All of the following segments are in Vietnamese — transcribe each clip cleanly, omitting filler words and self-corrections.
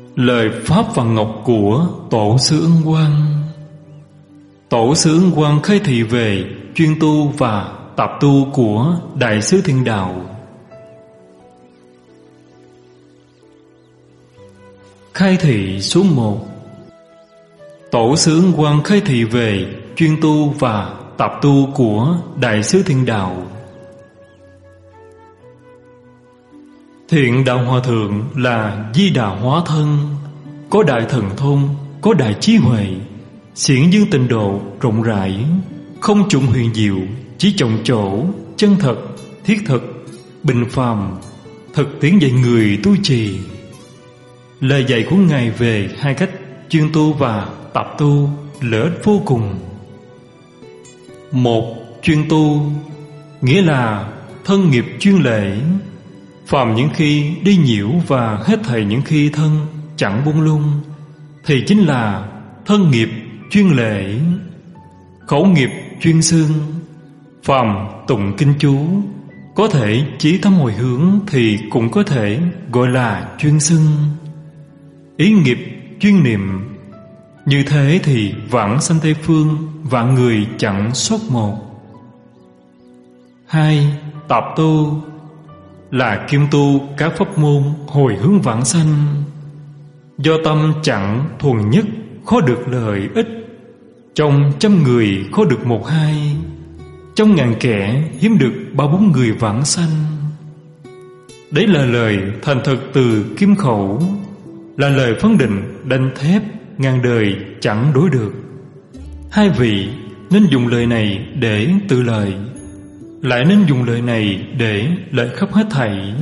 Lời Pháp và Ngọc của Tổ sư Ưng Quang. Tổ sư Ưng Quang khai thị về chuyên tu và tạp tu của Đại sư Thiền Đạo. Khai thị số 1. Tổ sư Ưng Quang khai thị về chuyên tu và tạp tu của Đại sư Thiền Đạo. Thiện Đạo Hòa Thượng là Di Đà hóa thân, có đại thần thông, có đại trí huệ, xiển dương tịnh độ rộng rãi, không trùng huyền diệu, chỉ trọng chỗ, chân thật, thiết thực, bình phàm, thực tiễn dạy người tu trì. Lời dạy của Ngài về hai cách chuyên tu và tạp tu lợi ích vô cùng. Một, chuyên tu nghĩa là thân nghiệp chuyên lễ, phàm những khi đi nhiễu và hết thảy những khi thân chẳng buông lung thì chính là thân nghiệp chuyên lễ. Khẩu nghiệp chuyên xưng, phàm tụng kinh chú có thể chí tâm hồi hướng thì cũng có thể gọi là chuyên xưng. Ý nghiệp chuyên niệm, như thế thì vãng sanh Tây Phương, vạn người chẳng sót một. 2. Tạp tu là kiêm tu các pháp môn hồi hướng vãng sanh. Do tâm chẳng thuần nhất, khó được lợi ích. Trong 100 người khó được 1-2, trong ngàn kẻ hiếm được 3-4 người vãng sanh. Đấy là lời thành thực từ kim khẩu, là lời phán định đanh thép, ngàn đời chẳng đối được. Hai vị nên dùng lời này để tự lợi, lại nên dùng lời này để lợi khắp hết thảy.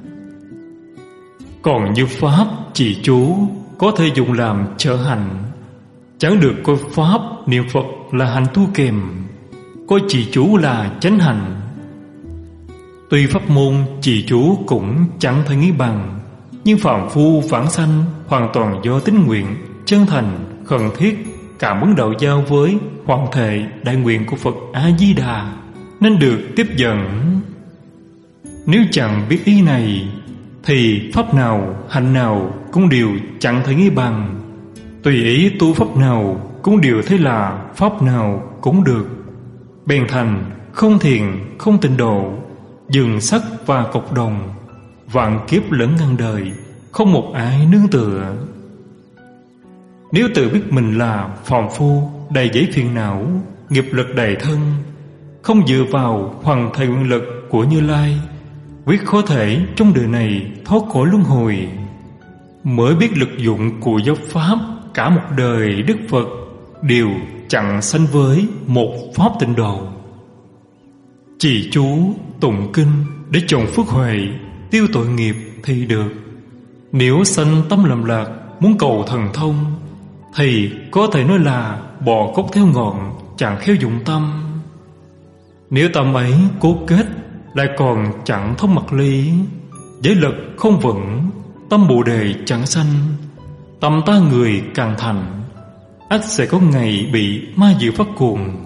Còn như pháp trì chú có thể dùng làm trợ hành, chẳng được coi pháp niệm Phật là hành tu kèm, coi trì chú là chánh hành. Tuy pháp môn trì chú cũng chẳng thể nghĩ bằng, nhưng phàm phu vãng sanh hoàn toàn do tín nguyện chân thành khẩn thiết cảm ứng đạo giao với hoàng thể đại nguyện của Phật A Di Đà nên được tiếp dẫn. Nếu chẳng biết ý này thì pháp nào hành nào cũng đều chẳng thể nghĩ bằng, tùy ý tu pháp nào cũng đều thấy là pháp nào cũng được. Bèn thành không thiền không tịnh độ, dừng sắc và cộc đồng, vạn kiếp lẫn ngàn đời, không một ai nương tựa. Nếu tự biết mình là phàm phu đầy dẫy phiền não, nghiệp lực đầy thân, không dựa vào hoàng thầy nguyện lực của Như Lai, quyết khó thể trong đời này thoát khỏi luân hồi. Mới biết lực dụng của giáo pháp, cả một đời Đức Phật đều chẳng sánh với một pháp tịnh độ. Trì chú tụng kinh để trồng phước huệ, tiêu tội nghiệp thì được. Nếu sanh tâm lầm lạc muốn cầu thần thông thì có thể nói là bò cốc theo ngọn, chẳng khéo dụng tâm. Nếu tâm ấy cố kết lại còn chẳng thông mặt lý, giới lực không vững, tâm bồ đề chẳng sanh, tâm ta người càng thành, ắt sẽ có ngày bị ma dự phát cuồng.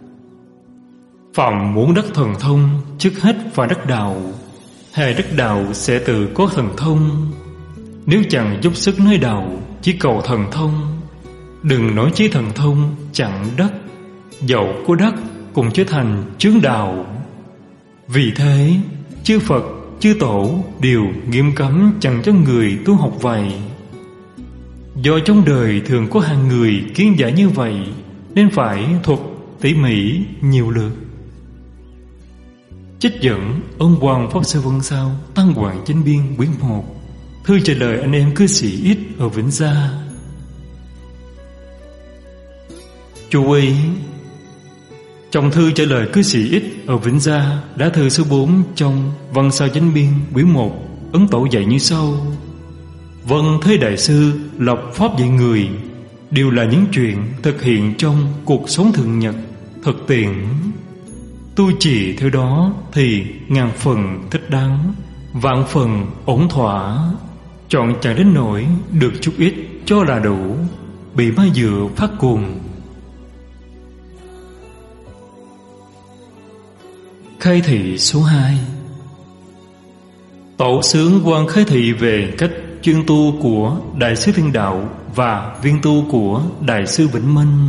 Phạm muốn đắc thần thông trước hết phải đắc đạo, hề đắc đạo sẽ tự có thần thông. Nếu chẳng dốc sức nơi đạo, chỉ cầu thần thông, đừng nói chí thần thông chẳng đắc, dẫu có đắc cũng trở thành chướng đạo. Vì thế chư Phật chư Tổ đều nghiêm cấm chẳng cho người tu học vậy. Do trong đời thường có hàng người kiến giải như vậy nên phải thuật tỉ mỉ nhiều lượt. Trích dẫn ông Hoàng Pháp Sư Vân Sao Tăng Hoàng Chánh Biên quyển 1, thư trả lời anh em cư sĩ X ở Vĩnh Gia. Chú ý, trong thư trả lời cư sĩ X ở Vĩnh Gia, lá thư số 4 trong Văn Sao Chánh Biên quyển 1, Ấn Tổ dạy như sau: Vâng, thế đại sư lập pháp dạy người đều là những chuyện thực hiện trong cuộc sống thường nhật, thực tiễn. Tu trì theo đó thì ngàn phần thích đáng, vạn phần ổn thỏa, chọn chẳng đến nỗi được chút ít cho là đủ, bị ma dựa phát cuồng. Khai thị số 2. Tổ sư Ưng Quang khai thị về cách chuyên tu của Đại sư Thiên Đạo và viên tu của Đại sư Vĩnh Minh.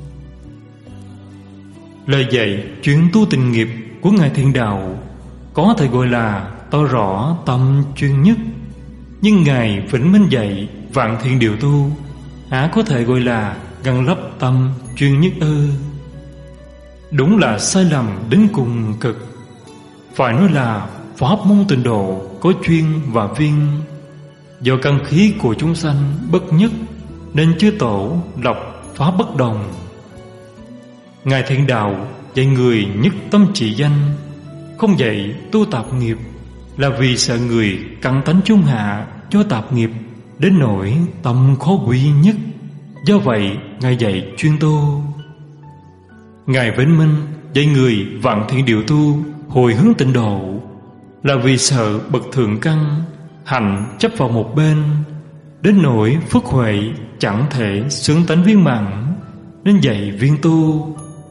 Lời dạy chuyên tu tình nghiệp của Ngài Thiên Đạo có thể gọi là tỏ rõ tâm chuyên nhất, nhưng Ngài Vĩnh Minh dạy vạn thiện điều tu há có thể gọi là ngăn lấp tâm chuyên nhất ư? Đúng là sai lầm đến cùng cực. Phải nói là pháp môn tịnh độ có chuyên và viên. Do căn khí của chúng sanh bất nhất nên chư tổ lập pháp bất đồng. Ngài Thiện Đạo dạy người nhất tâm trị danh, không dạy tu tạp nghiệp, là vì sợ người căng tánh trung hạ cho tạp nghiệp đến nỗi tâm khó quy nhất. Do vậy Ngài dạy chuyên tu. Ngài Vĩnh Minh dạy người vạn thiện điều tu hồi hướng tịnh độ, là vì sợ bậc thượng căn hành chấp vào một bên, đến nỗi phước huệ chẳng thể xứng tánh viên mãn, nên dạy viên tu.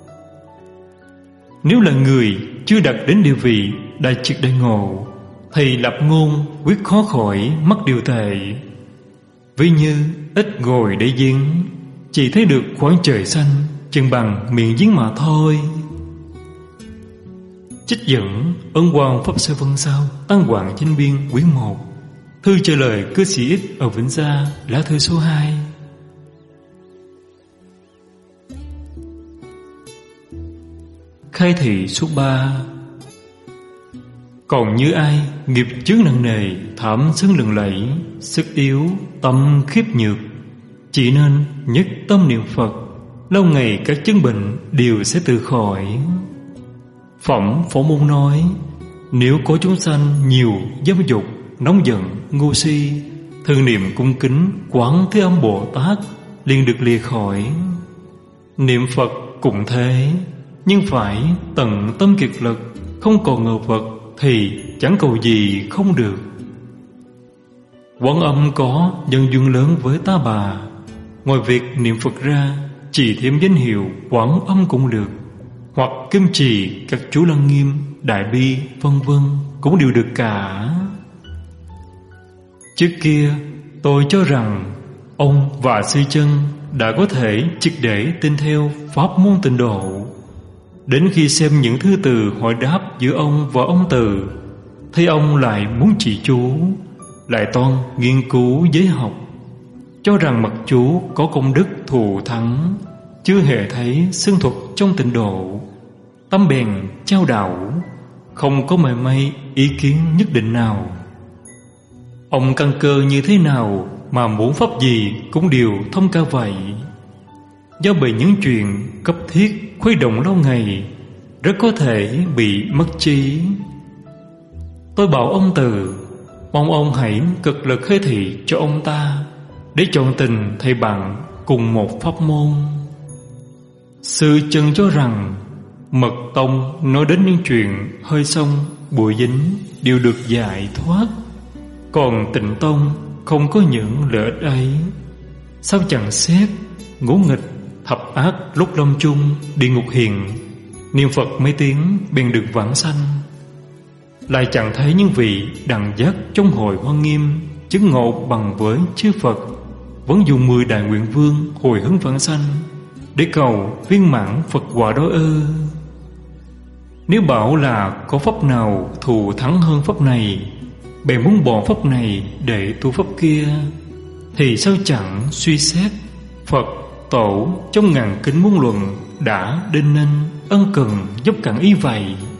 Nếu là người chưa đạt đến địa vị đại triệt đại ngộ, thì lập ngôn quyết khó khỏi mắc điều tệ. Ví như ít ngồi để giếng, chỉ thấy được khoảng trời xanh chừng bằng miệng giếng mà thôi. Trích dẫn Ân Quang Pháp Sư Văn Sao Tăng Hoàng Chánh Biên quyển 1, thư trả lời cư sĩ X ở Vĩnh Gia, lá thư số 2. Khai thị số 3. Còn như ai nghiệp chướng nặng nề, thảm xứng lừng lẫy, sức yếu, tâm khiếp nhược, chỉ nên nhất tâm niệm Phật, lâu ngày các chứng bệnh đều sẽ tự khỏi. Phẩm Phổ Môn nói, nếu có chúng sanh nhiều dâm dục, nóng giận, ngu si, thường niệm cung kính Quán Thế Âm Bồ Tát liền được lìa khỏi. Niệm Phật cũng thế, nhưng phải tận tâm kiệt lực, không còn ngờ vật thì chẳng cầu gì không được. Quán Âm có nhân duyên lớn với ta bà, ngoài việc niệm Phật ra, chỉ thêm danh hiệu Quán Âm cũng được, hoặc kim trì các chú Lăng Nghiêm, Đại Bi, vân vân cũng đều được cả. Trước kia tôi cho rằng ông và sư chân đã có thể triệt để tin theo pháp môn tịnh độ. Đến khi xem những thư từ hỏi đáp giữa ông và ông Từ, thấy ông lại muốn trì chú, lại toan nghiên cứu giới học, cho rằng mặc chú có công đức thù thắng, chưa hề thấy xưng thuật trong tịnh độ. Tâm bèn trao đảo, không có mảy may ý kiến nhất định nào. Ông căn cơ như thế nào mà muốn pháp gì cũng đều thông ca vậy. Do bị những chuyện cấp thiết khuấy động lâu ngày, rất có thể bị mất trí. Tôi bảo ông Từ, mong ông hãy cực lực khai thị cho ông ta, để chọn tình thầy bạn cùng một pháp môn. Sư chân cho rằng Mật Tông nói đến những chuyện hơi sông, bụi dính đều được giải thoát, còn Tịnh Tông không có những lợi ích ấy. Sao chẳng xét ngũ nghịch, thập ác lúc lâm chung, địa ngục hiền, niệm Phật mấy tiếng bèn được vãng sanh. Lại chẳng thấy những vị đẳng giác trong hội Hoa Nghiêm chứng ngộ bằng với chư Phật, vẫn dùng 10 đại nguyện vương hồi hướng vãng sanh để cầu viên mãn Phật quả đó ư? Nếu bảo là có pháp nào thù thắng hơn pháp này, bèn muốn bỏ pháp này để tu pháp kia, thì sao chẳng suy xét Phật Tổ trong ngàn kinh muôn luận đã đinh ninh ân cần giúp cản ý vậy.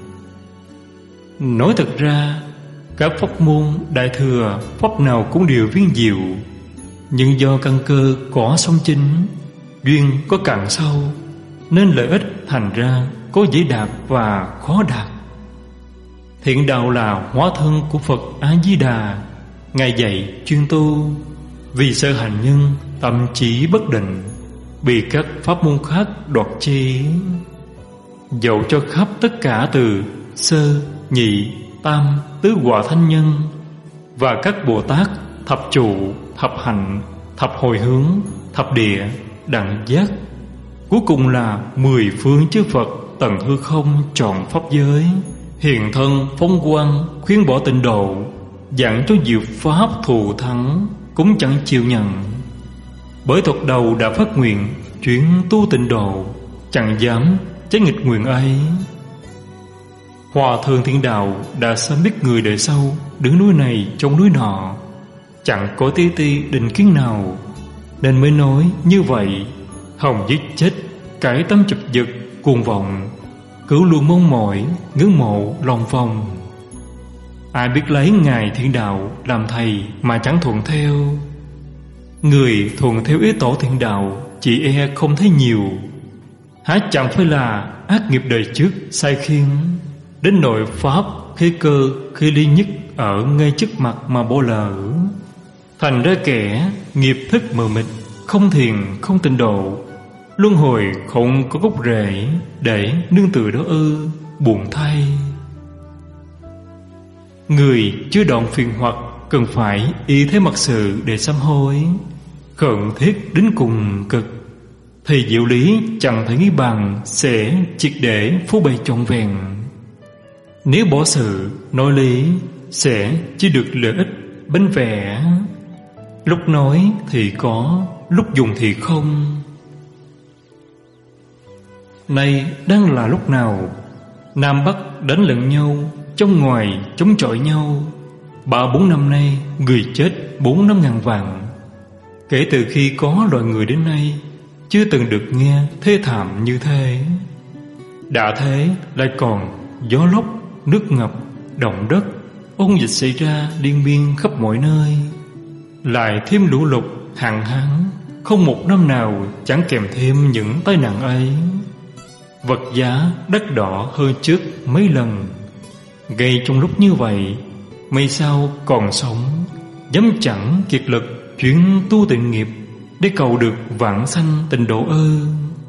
Nói thật ra, các pháp môn đại thừa pháp nào cũng đều viên diệu, nhưng do căn cơ có song chính, duyên có cạn sâu, nên lợi ích thành ra có dễ đạt và khó đạt. Thiện đạo là hóa thân của Phật A-di-đà. Ngài dạy chuyên tu, vì sợ hành nhân tâm trí bất định, bị các pháp môn khác đoạt chi. Dẫu cho khắp tất cả từ sơ, nhị, tam, tứ quả thánh nhân và các Bồ Tát thập trụ, thập hạnh, thập hồi hướng, thập địa, đẳng giác, cuối cùng là 10 phương chư Phật tận hư không trọn pháp giới, hiện thân phong quang khuyên bỏ tịnh độ, dặn cho diệu pháp thù thắng cũng chẳng chịu nhận. Bởi thuật đầu đã phát nguyện chuyển tu tịnh độ, chẳng dám trái nghịch nguyện ấy. Hòa thượng Thiện Đạo đã sớm biết người đời sau đứng núi này trong núi nọ, chẳng có tí ti định kiến nào, nên mới nói như vậy. Hòng giết chết cái tâm chụp giật cuồng vọng, cứu luôn mong mỏi ngưỡng mộ lòng vòng. Ai biết lấy ngài Thiện Đạo làm thầy mà chẳng thuận theo. Người thuận theo ý tổ Thiện Đạo chỉ e không thấy nhiều, há chẳng phải là ác nghiệp đời trước sai khiến, đến nội pháp khi cơ khi ly nhất ở ngay trước mặt mà bỏ lỡ. Thành ra kẻ nghiệp thức mờ mịt, không thiền không tịnh độ, luân hồi không có gốc rễ để nương tựa đó ư, buồn thay. Người chưa đoạn phiền hoặc cần phải y thế mặc sự để sám hối, khẩn thiết đến cùng cực, thì diệu lý chẳng thể nghĩ bằng sẽ triệt để phú bày trọn vẹn. Nếu bỏ sự nói lý sẽ chỉ được lợi ích bánh vẽ, lúc nói thì có, lúc dùng thì không. Nay đang là lúc nào? Nam Bắc đánh lẫn nhau, trong ngoài chống chọi nhau. 3-4 năm nay người chết 4-5 ngàn vạn. Kể từ khi có loài người đến nay, chưa từng được nghe thê thảm như thế. Đã thế lại còn gió lốc, nước ngập, động đất, ôn dịch xảy ra liên miên khắp mọi nơi. Lại thêm lũ lụt, hạn hán, không một năm nào chẳng kèm thêm những tai nạn ấy. Vật giá đắt đỏ hơn trước mấy lần. Ngay trong lúc như vậy, may sao còn sống, dám chẳng kiệt lực chuyến tu tịnh nghiệp để cầu được vãng sanh tịnh độ ư?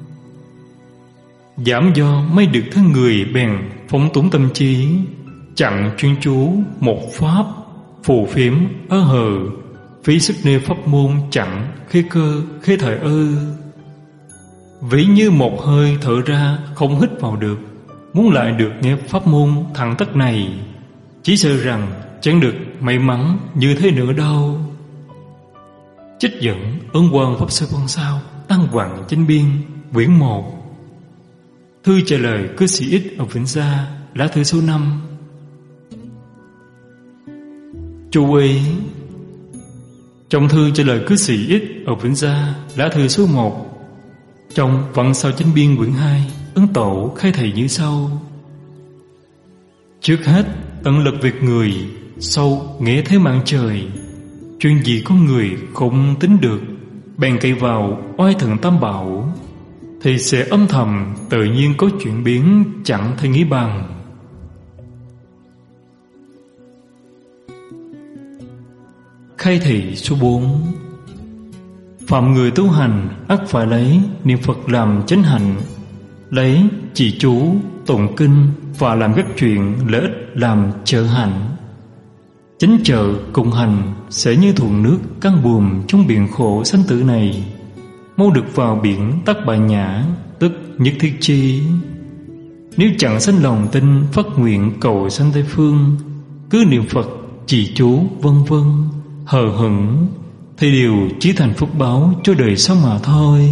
Giảm do mấy được thân người bèn phóng túng tâm trí, chẳng chuyên chú một pháp, phù phiếm ơ hờ, phí sức nêu pháp môn chẳng khế cơ khế thời ư? Ví như một hơi thở ra không hít vào được, muốn lại được nghe pháp môn thẳng tắc này, chỉ sợ rằng chẳng được may mắn như thế nữa đâu. Trích dẫn Ấn Quang Pháp Sư Văn Sao, Tăng Hoàng Chánh Biên, quyển 1. Thư trả lời cư sĩ X ở Vĩnh Gia, lá thư số 5. Chú ý: trong thư trả lời cư sĩ X ở Vĩnh Gia, lá thư số 1, trong Văn Sao Chánh Biên quyển 2, Ấn Tổ khai thầy như sau: trước hết tận lực việc người, sau nghĩa thế mạng trời. Chuyện gì có người không tính được, bèn cậy vào oai thần tam bảo, thì sẽ âm thầm tự nhiên có chuyển biến chẳng thể nghĩ bằng. Khai thị số 4. Phạm người tu hành ắt phải lấy niệm Phật làm chánh hạnh, lấy trì chú, tụng kinh và làm các chuyện lợi ích làm trợ hạnh. Chánh trợ cùng hành sẽ như thuận nước căng buồm trong biển khổ sanh tử này, mau được vào biển tắc bại nhã, tức nhất thiết chi. Nếu chẳng sanh lòng tin phát nguyện cầu sanh Tây phương, cứ niệm Phật trì chú vân vân hờ hững, thì đều chỉ thành phúc báo cho đời sau mà thôi.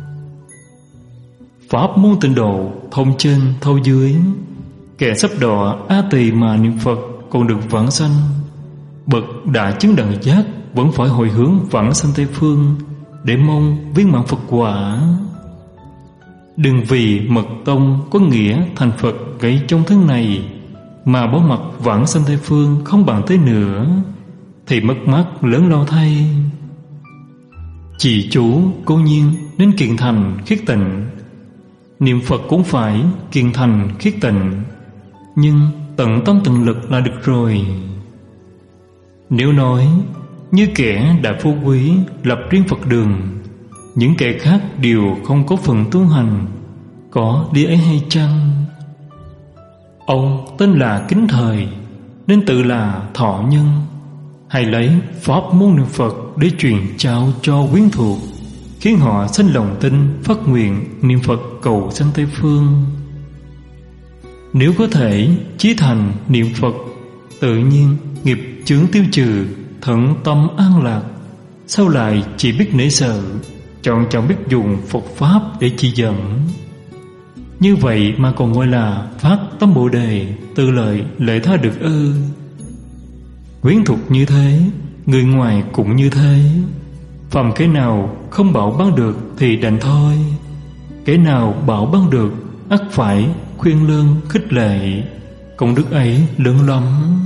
Pháp môn tịnh độ thông trên thâu dưới, kẻ sắp đọa a tỳ mà niệm Phật còn được vãng sanh, bậc đã chứng đẳng giác vẫn phải hồi hướng vãng sanh Tây phương để mong viên mãn Phật quả. Đừng vì mật tông có nghĩa thành Phật gây trong thân này mà bỏ mặc vãng sanh Tây phương không bằng tới nữa, thì mất mát lớn lao thay. Trì chú cố nhiên nên kiền thành khiết tịnh, niệm Phật cũng phải kiền thành khiết tịnh, nhưng tận tâm tận lực là được rồi. Nếu nói như kẻ đại phú quý lập riêng Phật đường, những kẻ khác đều không có phần tu hành, có lý ấy hay chăng? Ông tên là Kính Thời nên tự là thọ nhân, hay lấy pháp môn niệm Phật để truyền trao cho quyến thuộc, khiến họ sinh lòng tin phát nguyện niệm Phật cầu sanh Tây phương. Nếu có thể chí thành niệm Phật, tự nhiên nghiệp chướng tiêu trừ, thận tâm an lạc, sao lại chỉ biết nể sợ, chẳng biết dùng Phật Pháp để chỉ dẫn. Như vậy mà còn gọi là phát tâm Bồ Đề, tư lợi lệ tha được ư? Quyến thuộc như thế, người ngoài cũng như thế. Phàm cái nào không bảo ban được thì đành thôi, cái nào bảo ban được ắt phải khuyên lơn khích lệ, công đức ấy lớn lắm.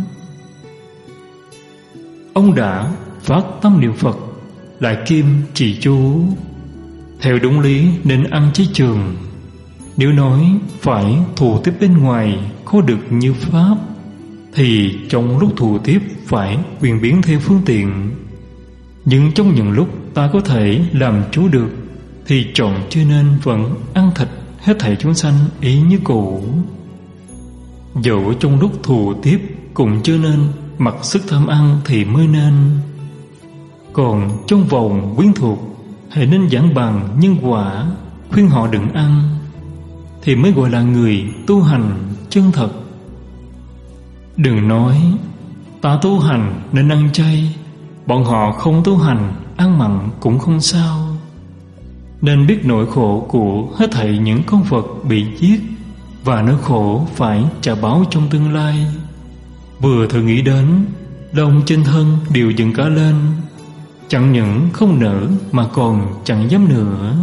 Ông đã phát tâm niệm Phật, lại kim trì chú, theo đúng lý nên ăn chay trường. Nếu nói phải thù tiếp bên ngoài khó được như Pháp, thì trong lúc thù tiếp phải quyền biến theo phương tiện. Nhưng trong những lúc ta có thể làm chú được, thì chọn chưa nên vẫn ăn thịt hết thảy chúng sanh ý như cũ. Dẫu trong lúc thù tiếp cũng chưa nên mặc sức tham ăn thì mới nên. Còn trong vòng quyến thuộc, hãy nên giảng bằng nhân quả, khuyên họ đừng ăn, thì mới gọi là người tu hành chân thật. Đừng nói ta tu hành nên ăn chay, bọn họ không tu hành ăn mặn cũng không sao. Nên biết nỗi khổ của hết thảy những con vật bị giết, và nỗi khổ phải trả báo trong tương lai. Vừa thử nghĩ đến, lông trên thân đều dựng cả lên, chẳng những không nỡ mà còn chẳng dám nữa.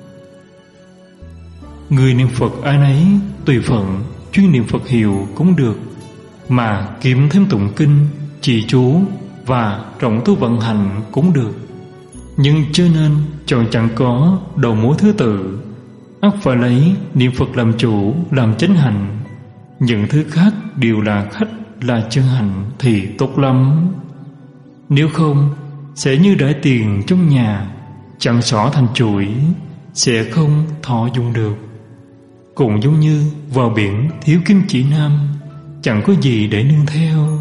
Người niệm Phật ai nấy tùy phận, chuyên niệm Phật hiệu cũng được, mà kiếm thêm tụng kinh, trì chú và trọng tu vận hành cũng được. Nhưng chớ nên chọn chẳng có đầu mối thứ tự, ắt phải lấy niệm Phật làm chủ, làm chánh hành. Những thứ khác đều là khách, là chân hành thì tốt lắm. Nếu không, sẽ như rải tiền trong nhà, chẳng xỏ thành chuỗi, sẽ không thọ dùng được. Cũng giống như vào biển thiếu kim chỉ nam, chẳng có gì để nương theo.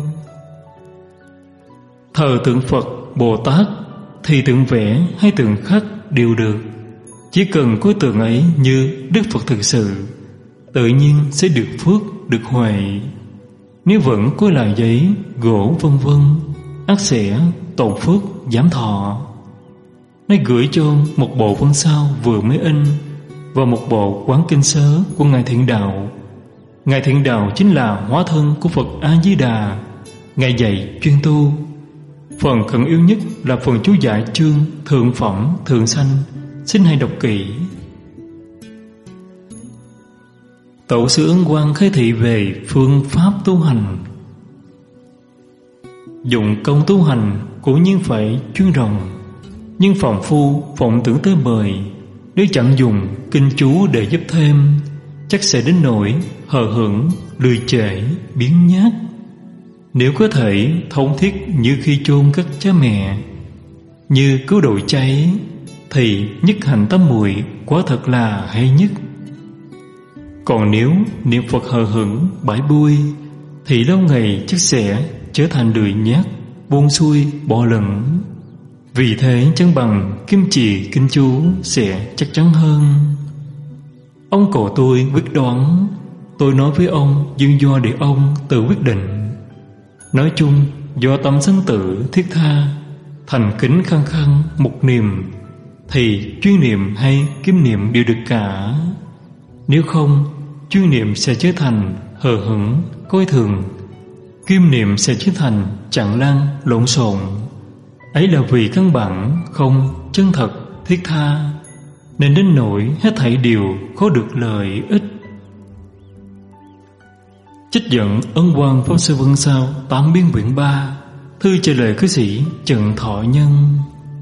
Thờ tượng Phật, Bồ Tát thì tượng vẽ hay tượng khắc đều được, chỉ cần có tượng ấy như Đức Phật thực sự, tự nhiên sẽ được phước, được huệ. Nếu vẫn có là giấy, gỗ vân vân, ắt sẽ tổn phước, giảm thọ. Nay gửi cho một bộ văn sao vừa mới in và một bộ quán kinh sớ của Ngài Thiện Đạo. Ngài Thiện Đạo chính là hóa thân của Phật A-di-đà. Ngài dạy chuyên tu. Phần khẩn yếu nhất là phần chú giải chương thượng phẩm thượng sanh, xin hãy đọc kỹ. Tổ sư Ấn Quang khai thị về phương pháp tu hành. Dụng công tu hành cố nhiên phải chuyên rộng, nhưng phàm phu vọng tưởng tới bời, nếu chẳng dùng kinh chú để giúp thêm, chắc sẽ đến nỗi hờ hững, lười trễ, biếng nhác. Nếu có thể thống thiết như khi chôn cất cha mẹ, như cứu độ cháy, thì nhất hạnh tám muội quả thật là hay nhất. Còn nếu niệm Phật hờ hững, bãi bui, thì lâu ngày chắc sẽ trở thành lười nhác, buông xuôi, bỏ lửng. Vì thế chẳng bằng kim trì kinh chú sẽ chắc chắn hơn. Ông cậu tôi quyết đoán, tôi nói với ông dương do để ông tự quyết định. Nói chung do tâm sanh tử thiết tha, thành kính khăng khăng một niệm, thì chuyên niệm hay kiếm niệm đều được cả. Nếu không, chuyên niệm sẽ trở thành hờ hững, coi thường, kiếm niệm sẽ trở thành chặn lăng, lộn xộn. Ấy là vì căn bản không chân thật, thiết tha, nên đến nỗi hết thảy đều khó được lợi ích. Trích dẫn Ấn Quang Pháp Sư Vân Sao Tám Biên quyển 3, thư trả lời cư sĩ Trần Thọ Nhân.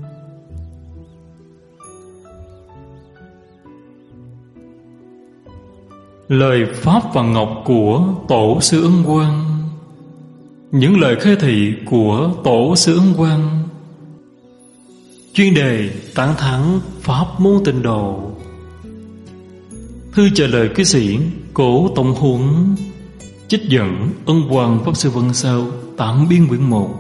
Lời Pháp và Ngọc của Tổ sư Ấn Quang. Những lời khai thị của Tổ sư Ấn Quang. Chuyên đề tán thán Pháp môn tịnh độ. Thư trả lời cư sĩ Cố Tổng Huấn. Trích dẫn Ấn Quang Pháp Sư Vân Sao Tám Biên quyển 1.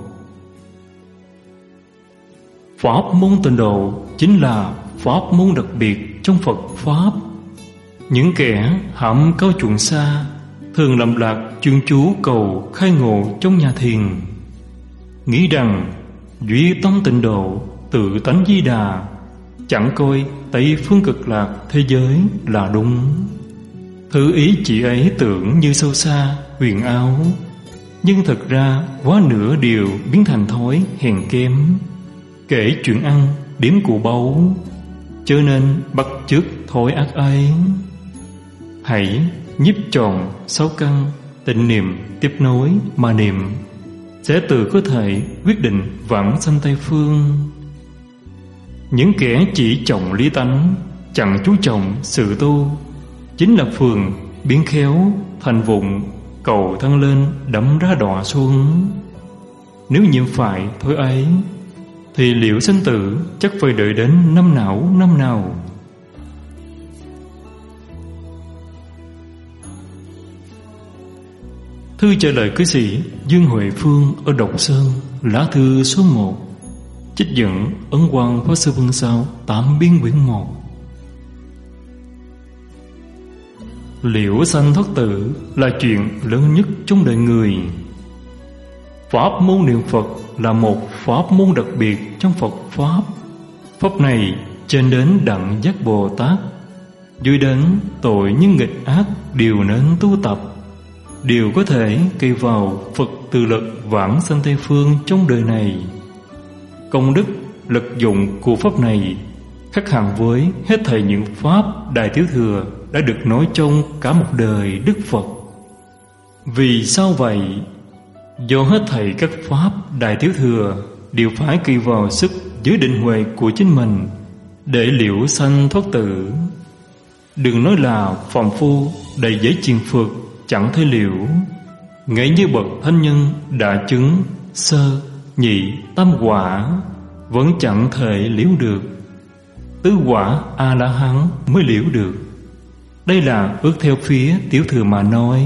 Pháp môn tịnh độ chính là pháp môn đặc biệt trong Phật Pháp. Những kẻ hãm cao chuộng xa thường lầm lạc chuyên chú cầu khai ngộ trong nhà thiền. nghĩ rằng duy tâm tịnh độ, tự tánh Di Đà, chẳng coi Tây phương cực lạc thế giới là đúng. Thứ ý chị ấy tưởng như sâu xa, huyền ảo, nhưng thật ra quá nửa điều biến thành thói hèn kém. Kể chuyện ăn, điểm cụ báu, cho nên bắt chước thói ác ấy. Hãy nhiếp tròn 6 căn, tịnh niệm tiếp nối mà niệm, sẽ tự có thể quyết định vãng sanh Tây phương. Những kẻ chỉ trọng lý tánh, chẳng chú trọng sự tu, chính là phường biến khéo thành vụng, cầu thăng lên đẫm ra đọa xuống. Nếu nhiễm phải thói ấy, thì liệu sinh tử chắc phải đợi đến năm nào. Thư trả lời cư sĩ Dương Huệ Phương ở Độc Sơn, lá thư số 1, trích dẫn Ấn Quang Pháp Sư Vân Sao 8 biên quyển 1. Liễu sanh thoát tử là chuyện lớn nhất trong đời người. Pháp môn niệm Phật là một pháp môn đặc biệt trong Phật Pháp. Pháp này trên đến Đặng Giác Bồ Tát, dưới đến tội nhân nghịch ác đều nên tu tập, đều có thể cây vào Phật từ lực vãng sanh Tây phương trong đời này. Công đức lực dụng của pháp này khác hẳn với hết thảy những pháp Đại Tiểu Thừa đã được nói trong cả một đời Đức Phật. Vì sao vậy? Do hết thảy các pháp Đại Tiểu Thừa đều phải kỳ vào sức dưới định huệ của chính mình để liễu sanh thoát tử. Đừng nói là phàm phu đầy giấy chiền phược chẳng thể liễu, ngay như bậc thánh nhân đã chứng sơ, nhị, tam quả vẫn chẳng thể liễu được. Tứ quả A-la-hán mới liễu được. Đây là ước theo phía Tiểu Thừa mà nói.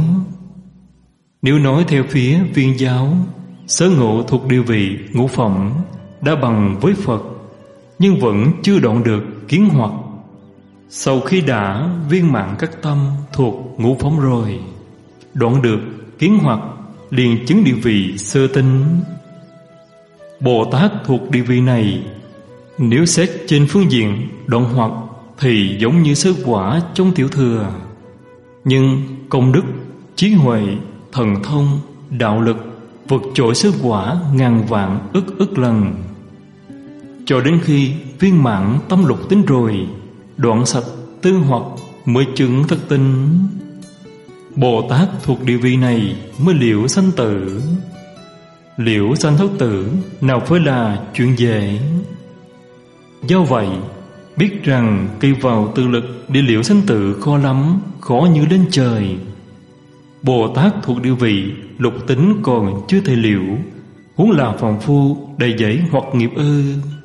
Nếu nói theo phía Viên giáo, sở ngộ thuộc địa vị ngũ phẩm đã bằng với Phật, nhưng vẫn chưa đoạn được kiến hoặc. Sau khi đã viên mãn các tâm thuộc ngũ phẩm rồi, đoạn được kiến hoặc liền chứng địa vị sơ tinh. Bồ Tát thuộc địa vị này, nếu xét trên phương diện đoạn hoặc thì giống như sơ quả trong Tiểu Thừa, nhưng công đức, trí huệ, thần thông, đạo lực vượt trội sơ quả ngàn vạn ức lần, cho đến khi viên mãn tâm lục tính rồi, đoạn sạch tư hoặc mới chứng thất tinh. Bồ Tát thuộc địa vị này mới liễu sanh tử. Liễu sanh thoát tử nào phải là chuyện dễ. Do vậy, biết rằng cây vào tự lực để liễu sanh tử khó lắm, khó như lên trời. Bồ Tát thuộc địa vị lục tính còn chưa thể liễu, huống là phàm phu đầy dẫy hoặc nghiệp ư?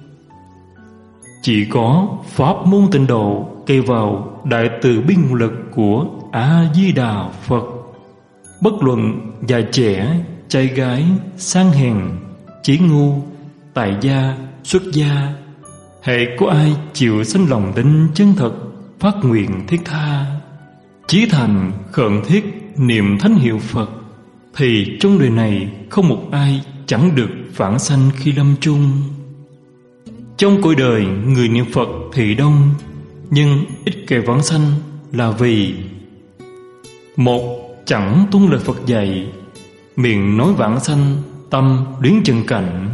Chỉ có pháp môn tịnh độ cây vào đại từ bi nguồn lực của A Di Đà Phật, bất luận già trẻ, trai gái, sang hèn, chí ngu, tại gia, xuất gia, hễ có ai chịu sanh lòng tin chân thật, phát nguyện thiết tha, chí thành khẩn thiết niệm thánh hiệu Phật, thì trong đời này không một ai chẳng được vãng sanh khi lâm chung. Trong cõi đời người niệm Phật thì đông, nhưng ít kẻ vãng sanh là vì: một, chẳng tuân lời Phật dạy, miệng nói vãng sanh, tâm luyến trần cảnh.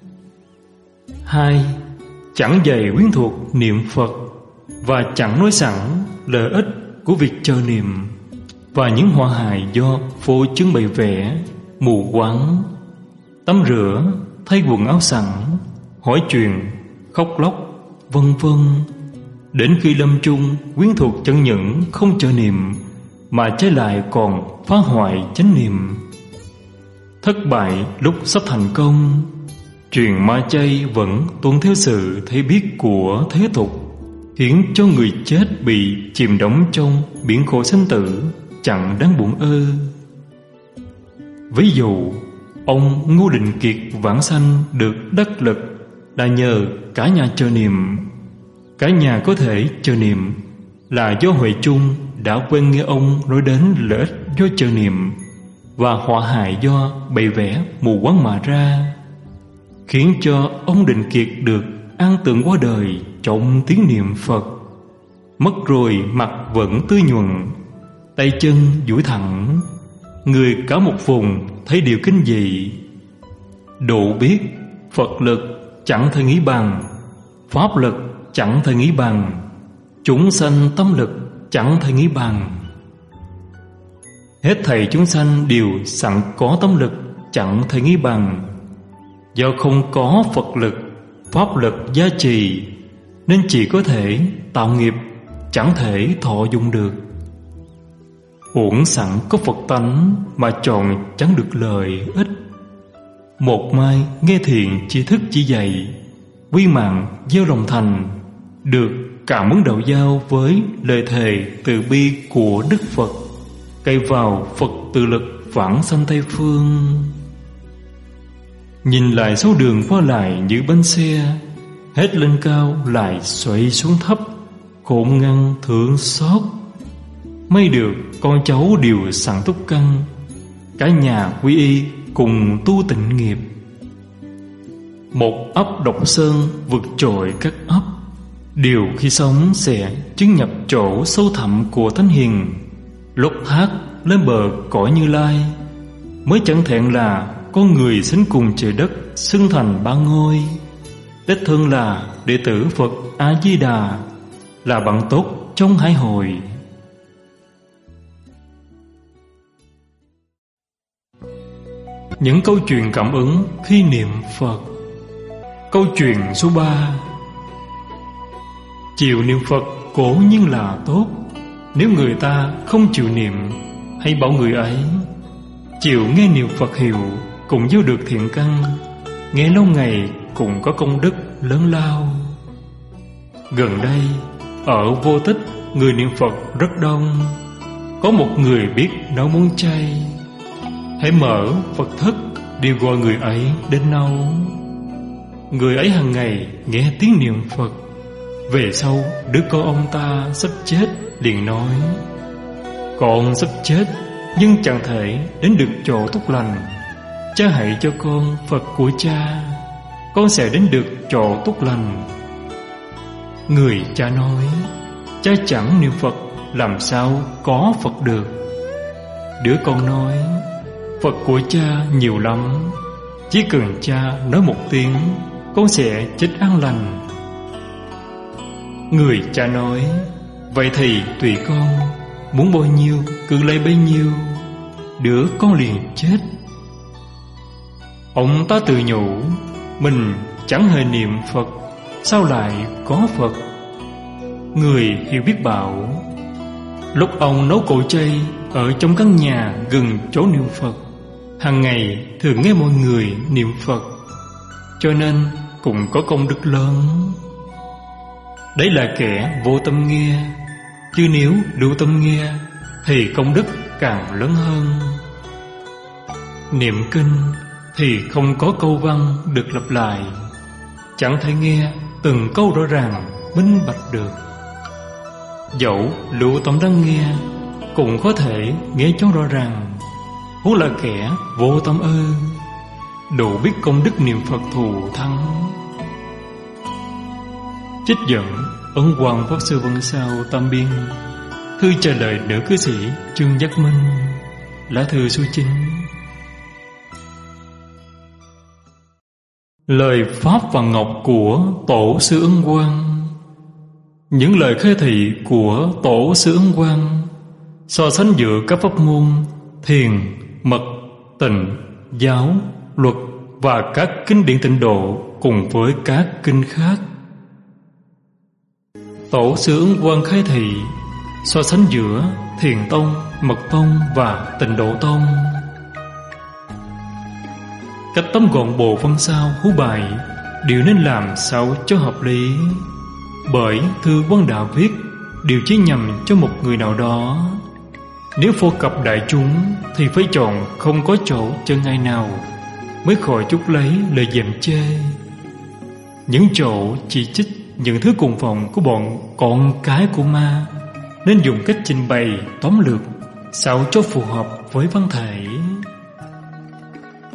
Hai, chẳng dạy quyến thuộc niệm Phật, và chẳng nói sẵn lợi ích của việc chờ niệm, và những họa hại do phô trương bày vẽ, mù quáng, tắm rửa, thay quần áo sẵn, hỏi chuyện, khóc lóc, vân vân. Đến khi lâm chung, quyến thuộc chân nhẫn không chờ niệm, mà trái lại còn phá hoại chánh niệm. Thất bại lúc sắp thành công. Truyền ma chay vẫn tuân theo sự thấy biết của thế tục, khiến cho người chết bị chìm đắm trong biển khổ sinh tử, chẳng đáng buồn ơ. Ví dụ, ông Ngô Đình Kiệt vãng sanh được đắc lực là nhờ cả nhà chờ niệm. Cả nhà có thể chờ niệm là do Huệ chung đã quen nghe ông nói đến lợi ích do chờ niệm, và họa hại do bày vẽ mù quáng mà ra. khiến cho ông Định Kiệt được an tường qua đời trong tiếng niệm Phật. Mất rồi mặt vẫn tươi nhuận, tay chân duỗi thẳng, người cả một vùng thấy điều kinh dị. Độ biết Phật lực chẳng thể nghĩ bằng, pháp lực chẳng thể nghĩ bằng, chúng sanh tâm lực chẳng thể nghĩ bằng. Hết thảy chúng sanh đều sẵn có tâm lực chẳng thể nghĩ bằng. Do không có Phật lực, pháp lực gia trì, nên chỉ có thể tạo nghiệp, chẳng thể thọ dụng được. Uổng sẵn có Phật tánh mà chọn chẳng được lợi ích. Một mai nghe thiện tri thức chỉ dạy, quy mạng gieo lòng thành, được cảm ứng đạo giao với lời thề từ bi của Đức Phật, cậy vào Phật tự lực vãng sanh Tây phương. Nhìn lại số đường qua lại như bánh xe, hết lên cao lại xoay xuống thấp, khôn ngăn thương xót. May được con cháu đều sẵn túc căn, cả nhà quy y cùng tu tịnh nghiệp. Một ấp Độc Sơn vượt trội các ấp, đều khi sống sẽ chứng nhập chỗ sâu thẳm của Thánh Hiền. Lúc hát lên bờ cõi Như Lai, mới chẳng thẹn là con người sinh cùng trời đất, xưng thành ba ngôi. Đích thân là đệ tử Phật A Di Đà, là bạn tốt trong hải hội. Những câu chuyện cảm ứng khi niệm Phật. Câu chuyện số 3. Chịu niệm Phật cố nhiên là tốt. Nếu người ta không chịu niệm, hãy bảo người ấy chịu nghe niệm Phật hiệu, cùng gieo được thiện căn, nghe lâu ngày cũng có công đức lớn lao. Gần đây ở Vô Tích, người niệm Phật rất đông. Có một người biết nấu món chay, hãy mở Phật thất đều gọi người ấy đến nấu. Người ấy hàng ngày nghe tiếng niệm Phật. Về sau đứa con ông ta sắp chết liền nói: con sắp chết nhưng chẳng thể đến được chỗ tốt lành, cha hãy cho con Phật của cha, con sẽ đến được chỗ tốt lành. Người cha nói: cha chẳng niệm Phật làm sao có Phật được. Đứa con nói: Phật của cha nhiều lắm, chỉ cần cha nói một tiếng, con sẽ chết an lành. Người cha nói: vậy thì tùy con, muốn bao nhiêu cứ lấy bấy nhiêu. Đứa con liền chết. Ông ta tự nhủ: mình chẳng hề niệm Phật, sao lại có Phật? Người hiểu biết bảo: lúc ông nấu cỗ chay ở trong căn nhà gần chỗ niệm Phật, hàng ngày thường nghe mọi người niệm Phật, cho nên cũng có công đức lớn. Đấy là kẻ vô tâm nghe, chứ nếu lưu tâm nghe thì công đức càng lớn hơn. Niệm kinh thì không có câu văn được lặp lại, chẳng thể nghe từng câu rõ ràng minh bạch được. Dẫu lưu tâm đang nghe cũng có thể nghe cho rõ ràng, huống là kẻ vô tâm ư, đủ biết công đức niệm Phật thù thắng. Trích dẫn Ấn Quang Pháp Sư Văn Sao Tam Biên, thư trả lời nữ cư sĩ Trương Giác Minh, lá thư số 9. Lời Pháp và Ngọc của Tổ sư Ấn Quang. Những lời khai thị của Tổ sư Ấn Quang so sánh giữa các pháp môn thiền, mật, tịnh, giáo, luật và các kinh điển tịnh độ cùng với các kinh khác. Tổ sư Ấn Quang khai thị so sánh giữa thiền tông, mật tông và tịnh độ tông. Cách tóm gọn bộ văn sao hú bài đều nên làm sao cho hợp lý, bởi thư Quan Đạo viết đều chỉ nhằm cho một người nào đó. Nếu phổ cập đại chúng thì phải chọn không có chỗ chân ngay nào, mới khỏi chút lấy lời dèm chê. Những chỗ chỉ trích những thứ cuồng vọng của bọn con cái của ma, nên dùng cách trình bày tóm lược sao cho phù hợp với văn thể.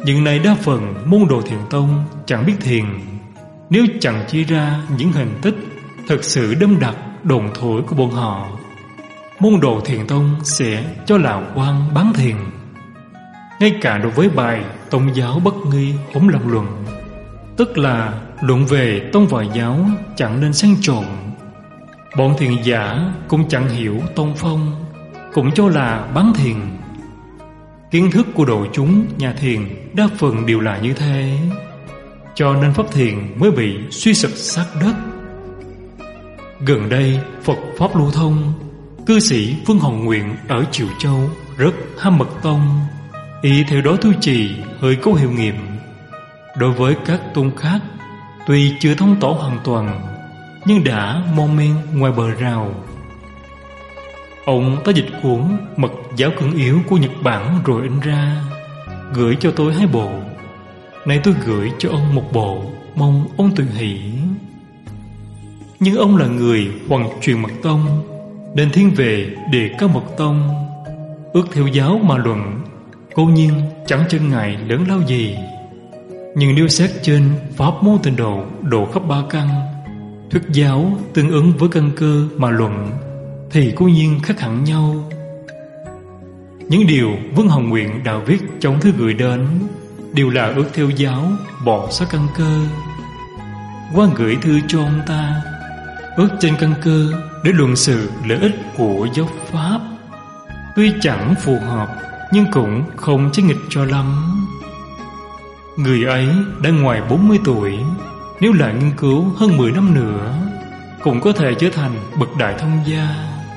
Nhưng nay đa phần môn đồ Thiền tông chẳng biết thiền, nếu chẳng chỉ ra những hình tích thật sự đâm đặc đồn thổi của bọn họ, môn đồ Thiền tông sẽ cho là quan bán thiền. Ngay cả đối với bài Tôn giáo bất nghi hỗn loạn luận, tức là luận về tông và giáo chẳng nên xen trộn, bọn thiền giả cũng chẳng hiểu tông phong, cũng cho là bán thiền. Kiến thức của độ chúng nhà thiền đa phần đều là như thế, cho nên pháp thiền mới bị suy sụp sát đất. Gần đây Phật pháp lưu thông, cư sĩ Vương Hồng Nguyện ở Triệu Châu rất ham mật tông, y theo đó tu trì hơi có hiệu nghiệm. Đối với các tôn khác, tuy chưa thông tỏ hoàn toàn, nhưng đã mon men ngoài bờ rào. Ông ta dịch cuốn Mật giáo cưỡng yếu của Nhật Bản rồi in ra, gửi cho tôi 2 bộ. Nay tôi gửi cho ông 1 bộ, mong ông tùy hỷ. Nhưng ông là người hoàng truyền mật tông, nên thiên về đề cao mật tông, ước theo giáo mà luận, cố nhiên chẳng chân ngại lớn lao gì. Nhưng nếu xét trên pháp môn tịnh độ độ khắp 3 căn, thuyết giáo tương ứng với căn cơ mà luận, thì cố nhiên khác hẳn nhau. Những điều Vương Hồng Nguyện đã viết trong thư gửi đến đều là ước theo giáo, bỏ sát căn cơ. Qua gửi thư cho ông ta, ước trên căn cơ để luận sự lợi ích của giáo pháp, tuy chẳng phù hợp nhưng cũng không chênh nghịch cho lắm. Người ấy đã ngoài 40 tuổi, nếu lại nghiên cứu hơn 10 năm nữa, cũng có thể trở thành bậc đại thông gia.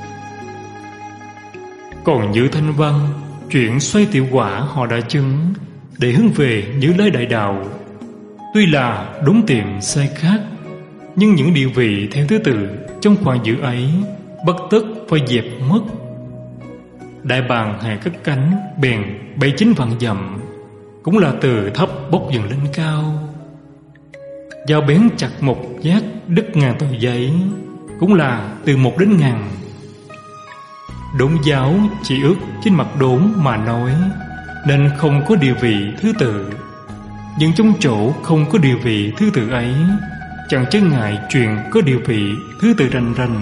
Còn Như Thanh Văn, chuyện xoay tiểu quả họ đã chứng để hướng về Như Lai đại đạo, tuy là đúng tìm sai khác, nhưng những địa vị theo thứ tự trong khoảng giữ ấy bất tất phải dẹp mất. Đại bàng hạ cất cánh bèn bay 9 vạn dặm, cũng là từ thấp bốc dần lên cao. Dao bén chặt một giác đứt ngàn tờ giấy, cũng là từ 1 đến ngàn. Đốn giáo chỉ ước trên mặt đốn mà nói, nên không có địa vị thứ tự. Nhưng trong chỗ không có địa vị thứ tự ấy, chẳng chớ ngại chuyện có địa vị thứ tự rành rành.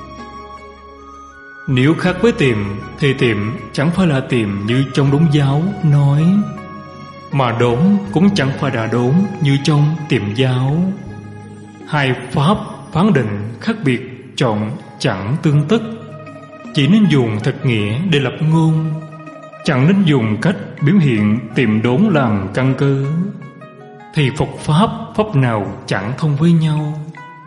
Nếu khác với tiệm, thì tiệm chẳng phải là tiệm như trong đốn giáo nói, mà đốn cũng chẳng phải là đốn như trong tiệm giáo. Hai pháp phán định khác biệt, chọn chẳng tương tức, chỉ nên dùng thực nghĩa để lập ngôn, chẳng nên dùng cách biểu hiện tiệm đốn làm căn cơ, thì Phật pháp pháp nào chẳng thông với nhau.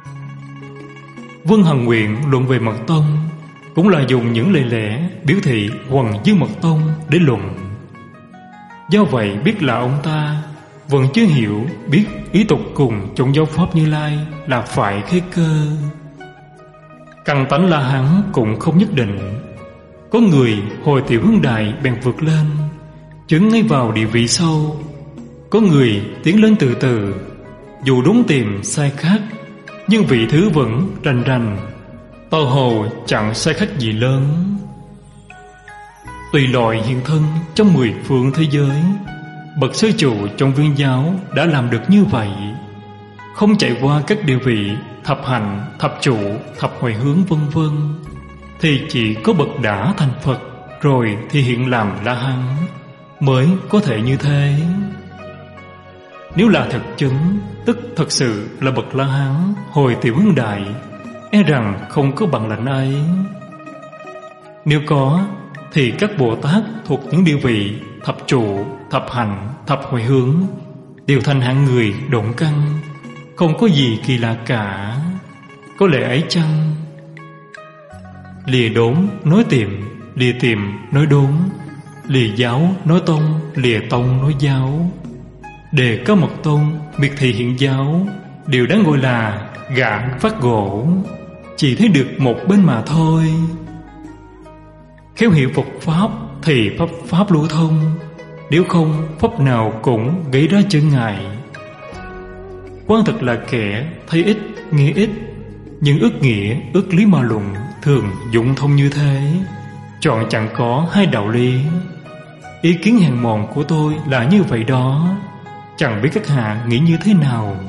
Vương Hằng Nguyện luận về mật tông cũng là dùng những lời lẽ biểu thị Hoàng Dương mật tông để luận. Do vậy biết là ông ta vẫn chưa hiểu biết ý tục cùng trong giáo pháp Như Lai là phải khế cơ. Căn tánh La Hán cũng không nhất định. Có người hồi tiểu hướng đại bèn vượt lên, chứng ngay vào địa vị sâu. Có người tiến lên từ từ, dù đúng tìm sai khác, nhưng vị thứ vẫn rành rành, tơ hồ chẳng sai khác gì lớn. Tùy loại hiện thân trong 10 phương thế giới, bậc sư trụ trong Viên giáo đã làm được như vậy, không chạy qua các địa vị thập hành, thập trụ, thập hồi hướng vân vân, thì chỉ có bậc đã thành Phật rồi thì hiện làm La Hán mới có thể như thế. Nếu là thực chứng, tức thật sự là bậc La Hán hồi tiểu hướng đại, e rằng không có bằng lệnh ấy. Nếu có, thì các Bồ Tát thuộc những địa vị thập trụ, thập hành, thập hồi hướng đều thành hạng người động căn, không có gì kỳ lạ cả. Có lẽ ấy chăng? Lìa đốn nói tiệm, lìa tiệm nói đốn, lìa giáo nói tông, lìa tông nói giáo. Đề có mật tông, miệt thị hiện giáo, đều đáng gọi là gạn phát gỗ, chỉ thấy được một bên mà thôi. Khéo hiểu Phật pháp thì pháp lưu thông, nếu không pháp nào cũng gây ra trở ngại. Quan thật là kẻ thấy ít nghe ít, nhưng ước nghĩa ước lý mà luận thường dụng thông như thế, chọn chẳng có hai đạo lý. Ý kiến hèn mọn của tôi là như vậy đó. Chẳng biết các hạ nghĩ như thế nào?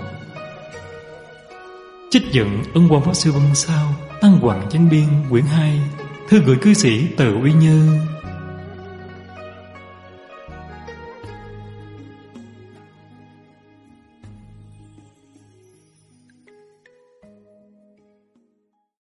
Trích dẫn Ân Quang Pháp Sư Văn Sao, Tăng Hoàng Chánh Biên, quyển 2, thư gửi cư sĩ Từ Uy Nhơ.